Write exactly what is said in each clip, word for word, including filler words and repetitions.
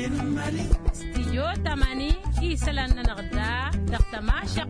استيو تماني إيسلان نغدا دقتماشق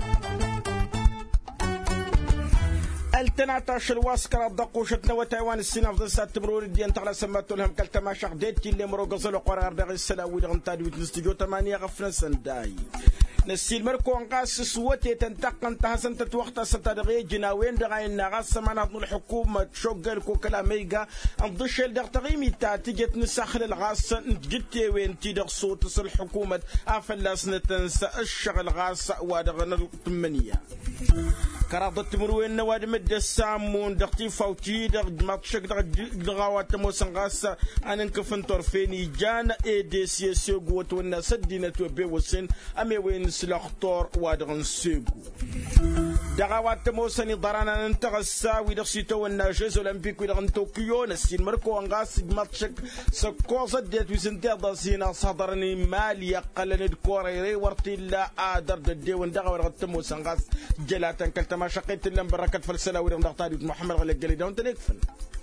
التناتاش الواسكرة دقوشتنا وتايوان السنة في السات تبرور ديان تغلا سماتو لهم كالتماشق ديت اللي مرو قصلو قرار دغي السلاوي دغن تادي وتنستيجو تمانية غفنا سنداي نسيل مركو انقاس سوتي تنتقن تحسن تتوقت ستدغي جناوين دغاي النغاس سمانا الحكومة تشوغل كو كلاميغا انضشل دغ تغيمي تاتيجت نسخل الغاس جتي وين تيدغ صوت الحكومة افلاس نتنسى الشغل غاس وادغن الثمانية كرادة تمروين نواد مد السامون دغتي فوتي دغ ماتشك دغ دغاوات موسنغاس انا نكفن طرفيني جانا اي دي سي سي غوت ونا سدينا تو بيوسن امي وين سلاختور وادغن سيغو دغاوات موسني ضرانا ننتغسا ويدغسيتو ونا جيز اولمبيك ويدغن طوكيو نسين مركو انغاس ماتشك سكوزا ديت ويسنتي داسينا صدرني مالي قلن الكوريري ورتي لا ادر ددي وندغا ورغت موسنغاس جلاتن كلتما شقيت لهم بركات فلسلا ورغم دغتاري محمد غلق قال دون تنكفن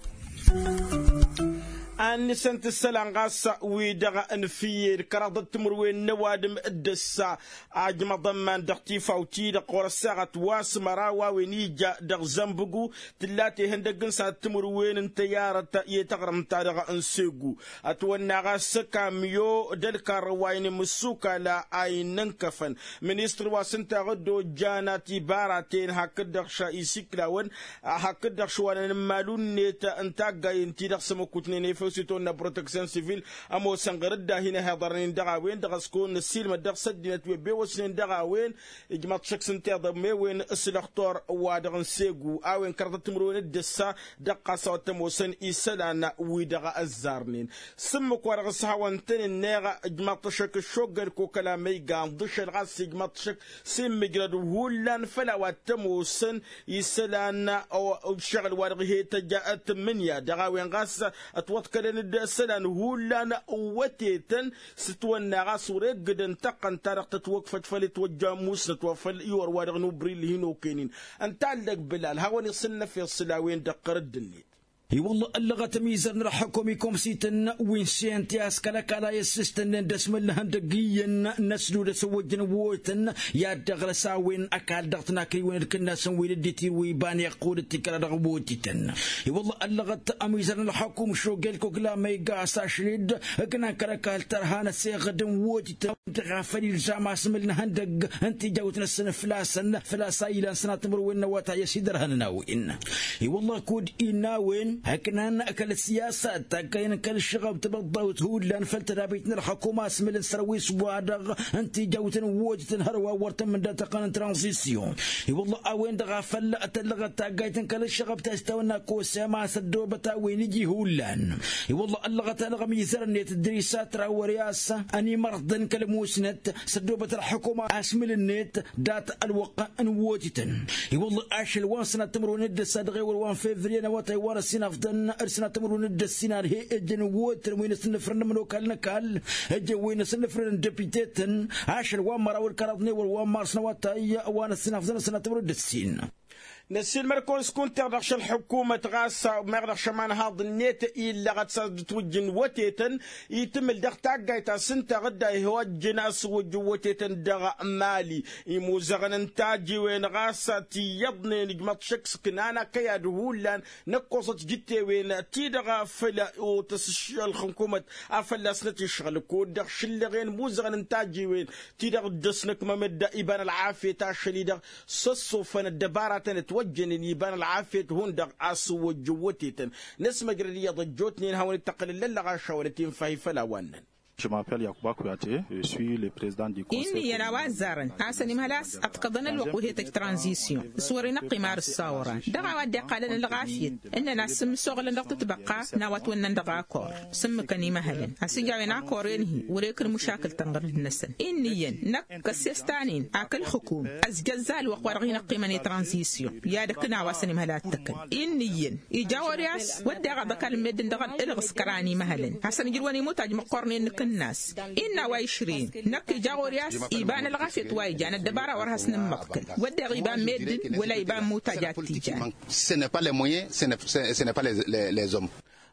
أن سنت السلام غاسة ويدغ أنفير كرادة تمروين نوادم الدسة عجم ضمان دغتي فوتي دقور الساعة واس مراوا ونيجا دغ زنبقو تلاتي هندقن ساعة تمروين انتيارة يتغرم تارغ انسيقو أتوانا غاسة كاميو دلكار واين مسوكا لا أي ننكفن منيستر واسنتا غدو جاناتي باراتين هكدغ شايسيك لاون هكدغ شوانا نمالون نيتا انتاقا ينتي سموكوتنيني سيتونا بروتكسيون سيفيل امو سانغردا هنا هضرين دغاوين دغسكون السيل مدغ سدينت وبي وسنين دغاوين اجماط شكسن تيض مي وين السلختور وادغن سيغو اوين كرت تمرون الدسا دقا صوت موسن اسلانا ويدغ الزارنين سمك ورغ ساوانتن النيغا اجماط شك شوغر كو كلامي غان دش الغاس اجماط شك سم جرد ولان فلا واتموسن يسلانا او شغل ورغ هي تجاءت منيا دغاوين غاس اتوت كلن السلان هولانا وتيتن ستوانا غاسوريك قدن تقن تارق تتوقفت فلتوجه موس نتوفل يور وارغنو بريل هينو كينين انتعلق بلال هاوني صلنا في الصلاوين دقر الدنيا اي والله اللغة تميزر نرحكم يكم سيتن وين سينتي اسكلا كلا يسستن دسم الله دقيا نسلو لسوجن ووتن يا دغل ساوين اكال دغتنا كي وين كنا سوين ديتي ويبان يقول التكرا دغبوتيتن اي والله اللغة تميزر نرحكم شو قالكو كلا ميغا ساشريد كنا كركال ترهان سيغدن ووتيتن تغافلي الجامعة سملنا هندق انت جاوتنا السنة فلاسن فلاسا الى سنة تمر وين نواتا يسيدر هنناوين اي والله كود إناوين هكذا أكل السياسة تكين كل الشغب تبضى وتهود لأن فلتنا بيتنا الحكومة اسم السرويس وادغ أنت جوتن ووجتن هروا ورتن من داتا قانون ترانزيسيون والله أوين دغا فلا أتلغى تاقايتن كل الشغب تستونا كوسا ما سدوبة وين يجي هولان والله اللغة تلغى ميزان نيت الدريسات راو رياسة أني مرضن كلموسنت سدوبة الحكومة اسم النت دات الوقع ووجتن والله أشل وانسنا تمرون ند صدغي والوان فيفرينا وتايوان السنة فدن أرسنا تمرون ند السنة هي اجن ووتر وين سنفرن منو كالنا كال اجن وين سنفرن دبيتيتن أشل وان مرا والكرضني والوان مارسنا وتايا وان السنة فدن سنة تمرون السنة نسيل مركون سكون تغدخش الحكومة غاسة مغدخش مان هاد النيت إلا غد توجن وتيتن يتم الدغتاق غايتا سنتا غدا يوجن أسوج وتيتن دغ مالي يموزغن انتاجي وين غاسة تيضني نجمت شكس كنانا كياد هولان نقصت جتي وين تيدغ فلا وتسشي الحكومة أفلا سنتي شغل كود دغش اللي غين موزغن انتاجي وين تيدغ دسنك ممد إبان العافية تاشلي دغ سسو فن الدبارة وجن يبان العافية هون دغ أسو وجوتيتن نسمع جريدية ضجوتني هون التقل اللغة شاورتين فهي فلا ونن. Je m'appelle Yacouba Kouyaté, je suis le président du conseil. إني يا وزارن حسن مهلاس أتقدنا الوقوهية الترانزيسيون صورنا قمار الصورة دغا ودي قالنا الغافية إننا سم سوغل نغط تبقى نوات ونن دغا كور سم كني مهلا أسيجاونا كورينه وريك المشاكل تنغر النسن إني نك السيستانين أكل حكوم أزجزال وقوارغين قيماني ترانزيسيون يا دكنا واسن مهلات تكن إني إجاورياس ودي غا بكال مدن دغا إلغس كراني مهلا حسن جلواني موتاج مقورني نكن الناس إنا وعشرين نكي جاورياس إيبان الغافية وايجان الدبارة ورهس نمقتل ودي غيبان مدن ولا إيبان موتاجات تيجان. Ce n'est pas les moyens, ce n'est pas les, les, les hommes.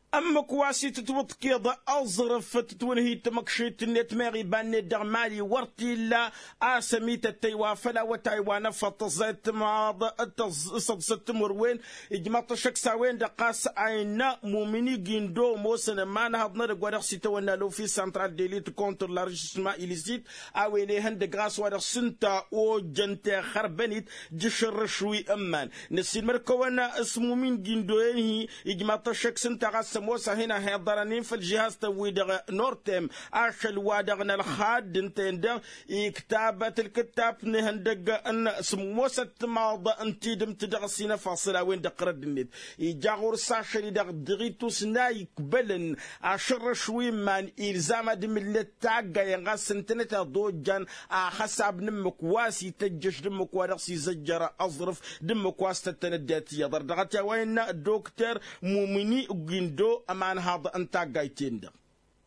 أما كواسي تتوط كيضا أظرف تتونهي تمكشيت النت ماغي باني دغمالي ورتي لا آسميت التيوا فلا وتايوانا فتزيت ماض تصدست مروين إجماط شك ساوين دقاس عينا موميني جيندو موسن ما نهضنا رقوارق سيتوانا لو في سنترال ديليت كونتر لارجسما إليسيت أويني هند غاس وارق سنتا أو جنتا خربانيت جشر شوي أمان نسي مركوانا اسمو مين جيندو هي إجماط شك سنتا غاس موسى هنا هيضرنين في الجهاز تويدغ نورتم أشل وادغنا الخاد انتندغ كتابة الكتاب نهندق أن سموسى تماضى انتي دم تدغسينا فاصلة وين دقرد النت يجاغور ساشري دغ دغيتو سناي كبلن أشر شوي من إلزام دم اللي تاقا ينغاس انتنتا دوجان أخساب نمك واسي تجش دمك ورقسي زجر أظرف دمك واسي تتنداتي يضر دغتا وين دكتور مومني جندو أمان هذا أنت قايتين ده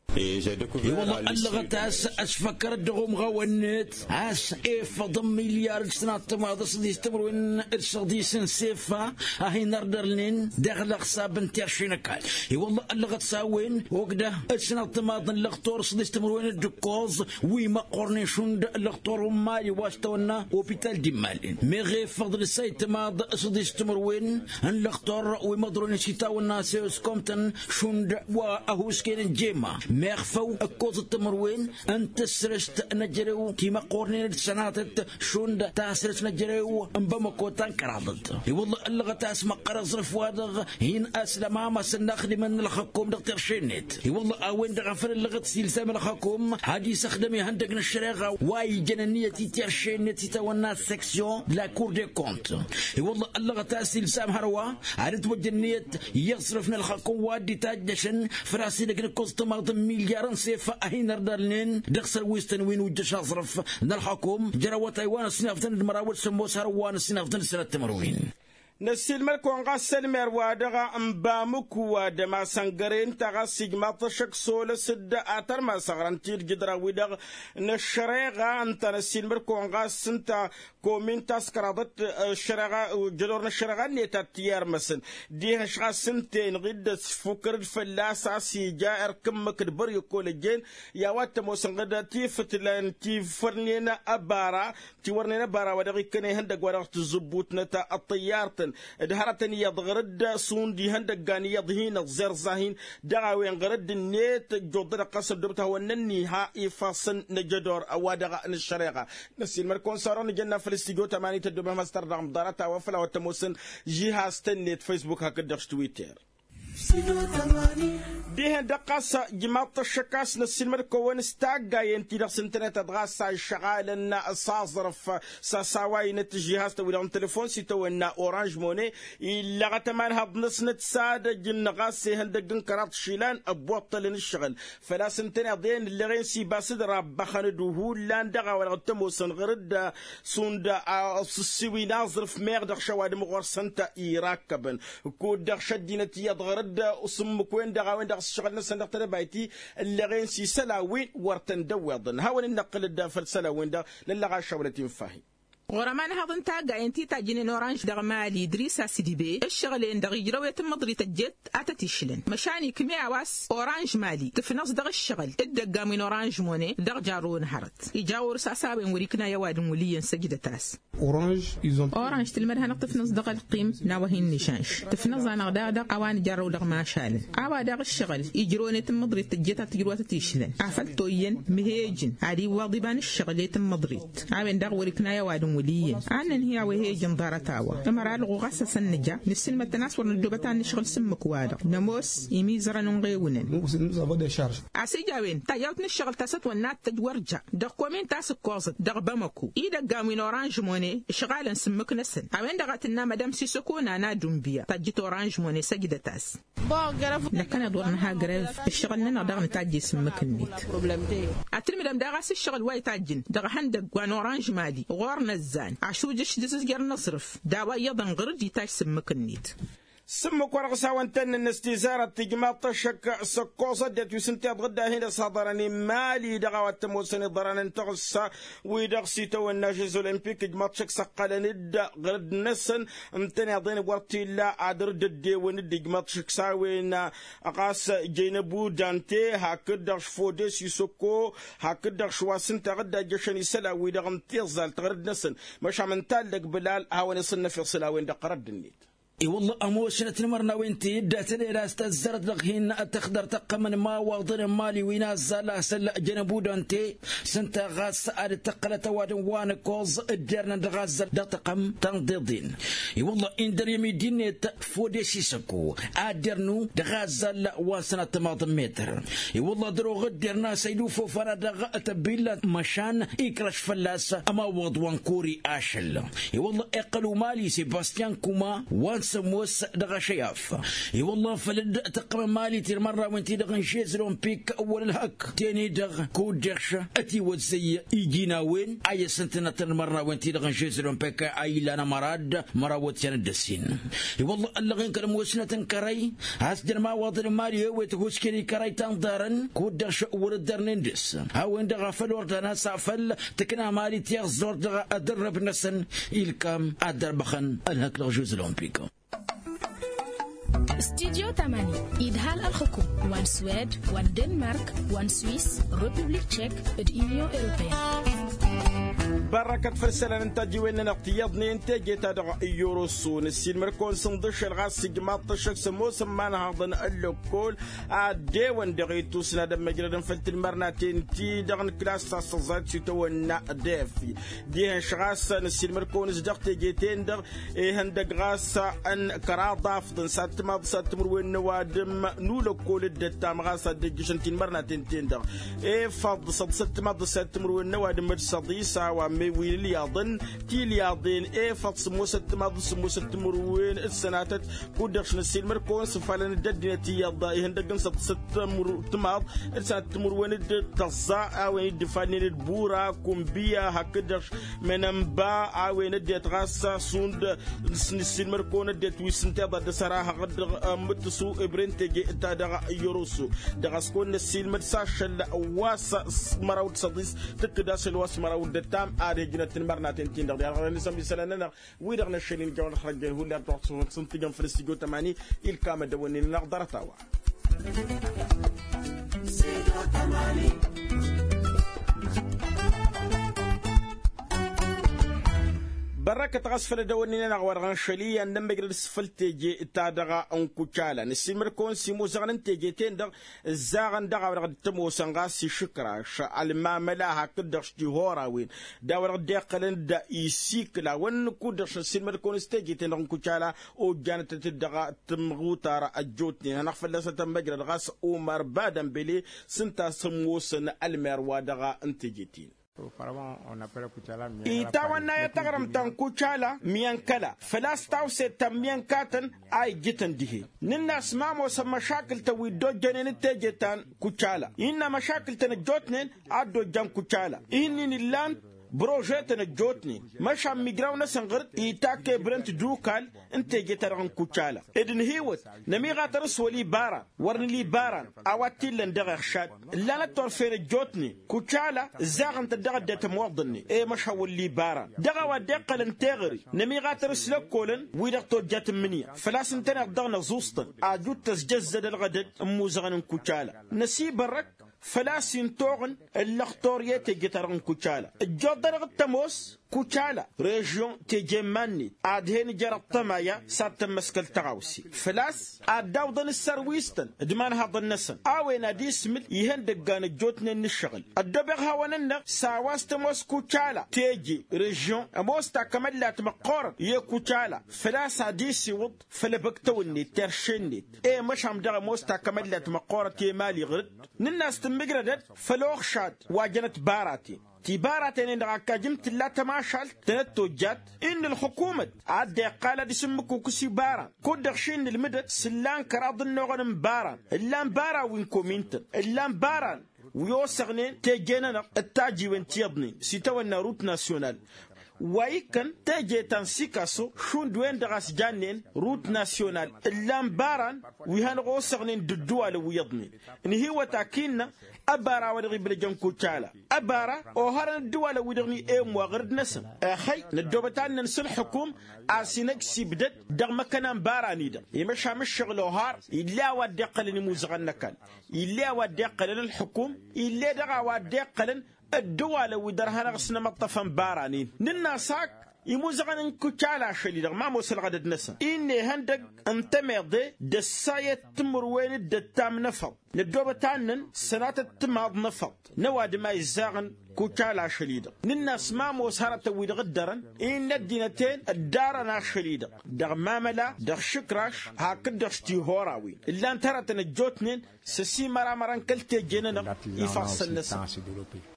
والله اللغة أس أسفكر دغم غوانات أس إف ضم مليار سنة تماضي صدي استمر وين إرصدي سنسيفا أهي نردرلين داخل أخصاب انترشين كال والله اللغة تساوين وقده السنة تماضي اللغتور صدي استمر وين الدكوز ويما قرنيشون اللغتور مالي واستونا وبيتال دمالين مغي فضل السيد تماضي صدي استمر وين اللغتور ويمضرون شتاو الناس يسكمتن شوند وأهوس كين جيما مخفو أكوز التمروين أنت سرست نجريو كيما قورنين سناتت شوند تاسرس نجريو أمبامكوتان كرادت والله اللغة تاسما قرصرف وادغ هين أسلما ما سنخدي من الحكوم دكتور شينيت والله أوين دغفر اللغة سيلسام الحكوم هادي سخدمي هندق الشريغة واي جنانية تيتير شينيت تتوانا سكسيون لا كور دي كونت والله اللغة تاسيلسام هروا عرض وجنية يصرفنا الحكوم وادي تاجشن فراسي لكن كوز تماضي مليار سيف أهين نردرلين دخسر ويستن وين وجش أصرف نالحكوم جروا تايوان السنافدن المراود سموس هروان السنافدن سنة تمروين نسيل ملكون غسل مروادغا امبامك ودما سنغرين تغا سيجما تشك سول سد اتر ما سغرانتير جدرا ودغ نشريغا انت نسيل ملكون غسنتا كومين تاسكرادت الشرغا جدور الشرغا نيتا تيار مسن دي هشغا سنتين غد فكر فلاسا سيجا اركم كدبر يقول جين يا وات موسنغدا تيفتلان تيفرنينا ابارا تيورنينا بارا ودغي كني هندق ورغ تزبوت نتا الطيار دهرتني يضغرد سون دي هندق غاني يضهين الزرزاهين دغاوين غرد النيت جودر قصر دبتها ونني ها يفاصن نجدور اوادغا الشريغا نسي المركون صارون جنة في الاستيديو تمانية تدوبة مستر رقم دارتا وفلا وتموسن جهاز تنيت فيسبوك هكذا تويتر ديه دقاسة جماعة الشكاس نسلمر كون استاقا ينتي دقس انترنت ادغاسة شغالنا صازرف ساساواي نتجيهاز تويلون تليفون سيتونا اورانج موني إلا غتمان هاد نسنت سادة جن غاسي هندقن كرات شيلان ابوطلن الشغل فلا سنتين دين اللي غين سي باسد رابا خاندوهو لان دغا والغتمو سنغرد سوندا سسوي نازرف ميغ دغ شواد مغور سنتا إيراكبن كود دغ شدينتي يضغرد اسمك وين دغا وين دغ الشغل نسن دغ بايتي اللي غين سي سلاوين ورتن دوضن هاون النقل الدافل سلاوين دغ للغا شولتين فاهي ورمان هذا تاجا انتي تاجين اورانج دغ مالي دريسا سيدي بي الشغلين دغ يجرو يتم مضري تجت اتتيشلن مشاني كميا واس اورانج مالي تفنص دغ الشغل الدغا من اورانج موني دغ جارون هرت يجاور ساسابين وريكنا يا واد موليا سجده تاس اورانج ايزون اورانج تلمرها نقطفنص دغ القيم ناوهين نشانش تفنص انا دغ دغ اوان جارو دغ ما شالن اوا دغ الشغل يجرون يتم مضري تجت تجرو تتيشلن عفلتوين مهيجن عادي واضبان الشغل يتم مضري عاين دغ وريكنا يا واد وليا أنا هي وهي جندارتاوا أمر على غاسة سنجا نسلم التناس ورندوبتان نشغل سمك وادا نموس يميزر نغيونن أسيجاوين تايوت نشغل تاسات والنات تجورجا دق كومين تاس كوزت دق بمكو إذا قامين أورانج موني شغالا سمك نسن أوين دغتنا مدام سيسكونا أنا دمبيا تجيت أورانج موني سجدة تاس لكن دورنها غريف الشغل لنا دغ نتاجي سمك النيت أترمي دم دغاس الشغل واي تاجين دغ هندق وان أورانج مالي غور نزان عشو جش دزز جر نصرف داوا يضن غرد يتاج سمك النيت سمو كورغسا وانتن النستيزارة تجمع طشك سكوصة ديت يسنتي غدا هنا صدرني مالي دغا وتموسني ضران تغسا ويدغسي تو الناجز اولمبيك جمع طشك سقال ند غرد نسن امتني عضين ورتي لا عدر ددي وند جمع طشك ساوين اقاس جينبو دانتي هكذا فودي سيسوكو هكذا شواسنت غدا جشني سلا ويدغم تيزال تغرد نسن مش عم نتالك بلال هاوني صنف في صلاوين دقرد النيت. اي والله اموشنة المرنا وانتي دات ليلة استزرت لغين تخدر تقمن ما واضر مالي ويناز لا سل جنبو دانتي سنت غاس اد تقلت واد وان كوز الدرنا دغاز دتقم تنضيضين اي والله ان در يمي دينيت فودي سيسكو ادرنو دغاز لا واسنه تماض متر اي والله درو غدرنا سيدو فوفنا دغ تبيل مشان يكرش فلاس اما وض وانكوري اشل اي والله اقلوا مالي سيباستيان كوما وان سموس دغا شياف اي والله فلد تقم مالي تير مره وانتي دغ نشيز اولمبيك اول الهك تاني دغ كودرش اتي وزي يجينا وين اي سنتنا تر مره وانتي دغ نشيز اولمبيك اي لانا مراد مراوت سندسين اي والله اللغين كلام وسنه كراي هاسدر ما واضر مالي هو تهوسكري كراي تنظرن كودرش اول درنندس هاو دغ فلورد ناس فل تكنا مالي تيغ زور دغ ادرب نسن الكام ادربخن الهك لغجوز اولمبيك. استديو تماني إدهال الحكوم وان سويد وان دنمارك وان سويس ريبوبليك تشيك اليونيون أوروبية. بركة فرسلة نتاجي وين نقتيضني انتاجي تدغ يوروسون السين مركون صندوش الغاس جماط الشخص موسم ما نهضن اللوكول عادي وان دغيتو سنة مجرد فلت المرناتين تي دغن كلاس تصزات شتونا دافي دي شغاس السين مركون زدغتي جيتين دغ ايه هندق غاس ان كراضة فضن سات ما بسات مروين نوادم نولوكول الدتام غاس دجشنتين مرناتين تين دغ ايه فض صد ست ما بسات مروين نوادم مرصديسا ومي ويل ياضن تي لياضين ايه فص موسى ما بس موسى مروين السناتت كودرش نسيل مركون سفالن الددين تي ياضا يهندقن ست ست مرو تماض السنات مروين التصاع او يدفانين البورا كومبيا هكدرش منمبا او ينديت غاسا سوند نسيل مركون الديت ويسنتي ضد سراها غد متسو ابرين تجي تادا يوروسو دغاسكون نسيل متساشل واسا مراود صديس تكداس الواس مراود التام أريجنا تنبرنا تنتين دغدي على نسمي بسلنا ويدغنا الشيلين جون خرج هو اللي بتوع سنتيجن فريستيجو تماني الكام دووني نقدر توا سيجو تماني بركة غسفل دوني نغور غنشلي أن نمجر سفلت جي تادغا أنكوشالا نسمر كون سيمو زغن تيجيتين دغ زغن دغا ورغد تمو سنغاسي شكرا شعال ما ملاها كدرش جهورا وين دا ورغد ديقلن دا يسيكلا ون كدرش نسمر كون استيجيتين أنكوشالا أو جانت تدغا تمغوطارا أجوتني هنغفل لسا تمجر غاس أمر بادن بلي سنتا سموسن المير ودغا انتجيتين إيتاوانا يتغرم تنكوشالا ميانكالا فلاستاو سيتم ميانكاتن آي جتن ديه ننا سمامو سمشاكل توي دو جنين تيجتان كوشالا إنا مشاكل تنجوتنين عدو جان كوشالا إني نلان بروجيتنا جوتني مش عم ميجراونا سنغرت يتاكي برنت دوكال انت جيترغن كوشالا ادن هيوت نمي غاترس ولي بارا ورن لي بارا اواتي لن دغ خشاد لا تورفير جوتني كوشالا زاغن تدغ دت موضني اي مش هو لي بارا دغ ودقل انتغري نمي غاترس لكولن ويدقتو جات منيا فلاس انتنا دغنا زوسط اجوت تسجزد الغدد موزغن كوشالا نسي برك فلاسين توغن اللختورية تجترن كوشالا الجودر التموس كوشالا ريجيون تجمعني عادهن جرى الطمايا ساتم مسكل تغاوسي فلاس عداوضن السرويستن دمان هذا النسن اوين دي سمل يهن دقان الجوتن الشغل الدبغ هوانن ساواستموس كوشالا تيجي ريجيون اموستا كمال لا تمقور يا كوشالا فلاس عديسي وض فلبكتوني ترشني ايه مش هم دغ موستا كمال لا تمقور تي مالي غرد نناس تمقردت فلوخ شاد واجنت باراتي تبارتين إن ركجمت لا تماشل تنتوجات إن الحكومة عاد قال دي سمكو كسي بارا كود خشين المدد سلان كراض النغن بارا اللان بارا وين كومينت اللان بارا ويوسغنين تيجينا التاجي وين تيضني سيتوى الناروت ناسيونال ويكن تجي تنسيكاسو شون دوين دغاس جانين روت ناسيونال اللامباران ويهان غوصغنين ددوال ويضنين إن هي تاكينا أبارا ودغي بلجان كوتشالا أبارا أوهارن الدوال ودغني إيم وغرد نسم أخي ندوبتان ننسل حكوم عسينك سيبدت دغ مكانان بارانيدا يمشى مش شغل أوهار إلا ودقل نموزغن نكال إلا ودقل الحكوم إلا دغا ودقل الدوال ودرهنا غسنا مطفن بارانين ننا ساك يموزغن كوتشالا شليدغ ما موصل غدد نسم إني هندق انتميضي دساية تمروين الدتام نفض ندوبتان سنات التماض نفض نواد ما يزاغن كوتشالا شليدغ ننا سما موسهرة ويدغدرن إن الدينتين الدارنا شليدغ دغ ماملا دغ شكراش هاكدغ شتي هوراوي إلا انترت نجوتنين سسي مرا مران كلتي جنن يفصل نسم